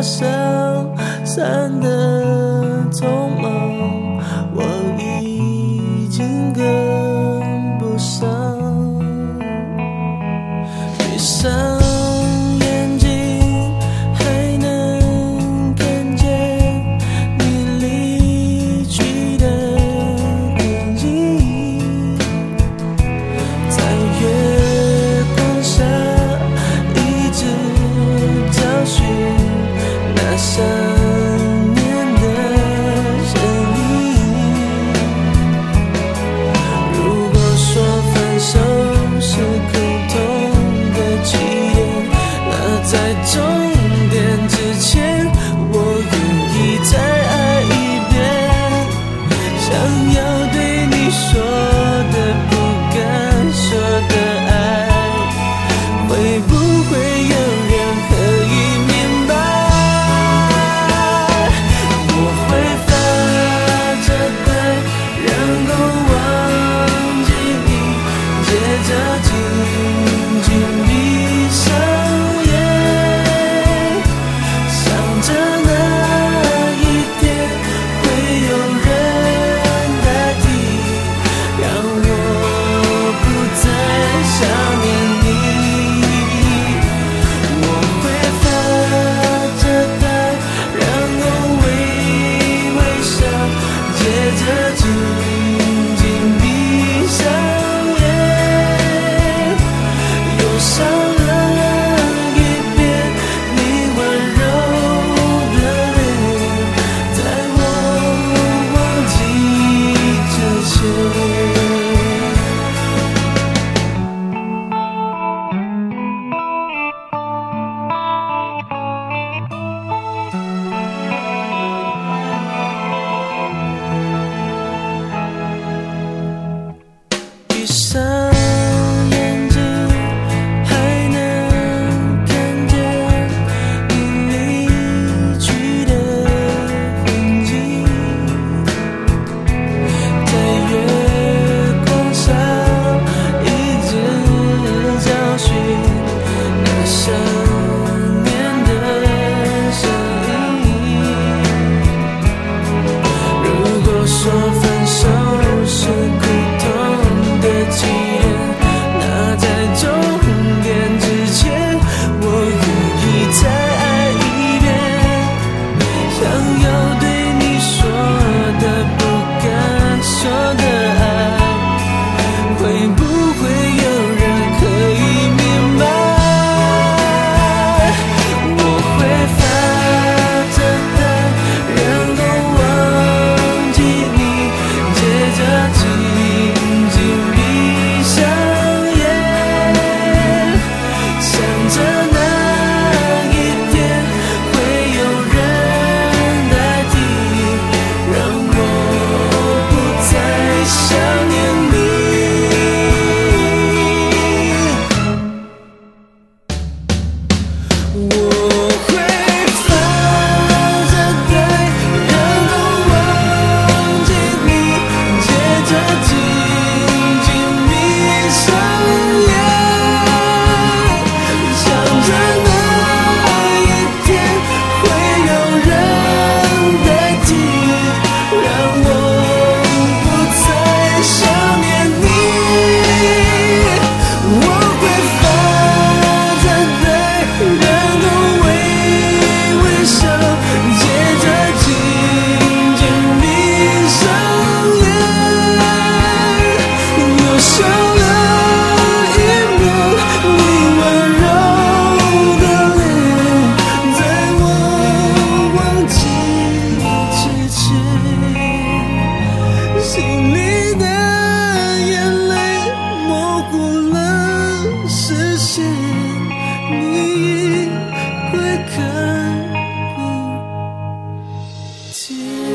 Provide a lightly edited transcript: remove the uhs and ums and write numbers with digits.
消散的匆忙，我已经跟不上。闭上眼睛，还能看见你离去的痕迹，在月光下一直找寻那想念的身影。如果说分手是苦痛的起点，那在终点之前，我愿意再爱一遍。想要对你说的不敢说的爱，会不会有人可以明白？我会发着呆，然后忘记你，接着紧紧闭上眼，想着那一天会有人代替，让我不再想念你。我会发着呆，然后微微笑，接着紧紧闭上眼，又少了一遍你温柔的脸，在我忘记之前。闭上眼睛，还能看见你离去的痕迹，在月光下一直找寻那想念的身影。如果说分手是苦痛的起点，那在终点之前，我愿意再爱一遍。想要对你说的不敢说的爱，会不会有人可以明白？我会发着呆，然后忘记你，接着紧紧闭上眼，想着那一天会有人代替，让我不再想念你。我会发着呆，然后忘记你，接着紧紧闭上眼，想着那一天会有人代替，让我不再想念你。我会发着呆，然后微微笑，接着紧紧闭上眼，又少了一秒你温柔的脸，在我忘记之前，心里的眼泪模糊了视线，你会看不见。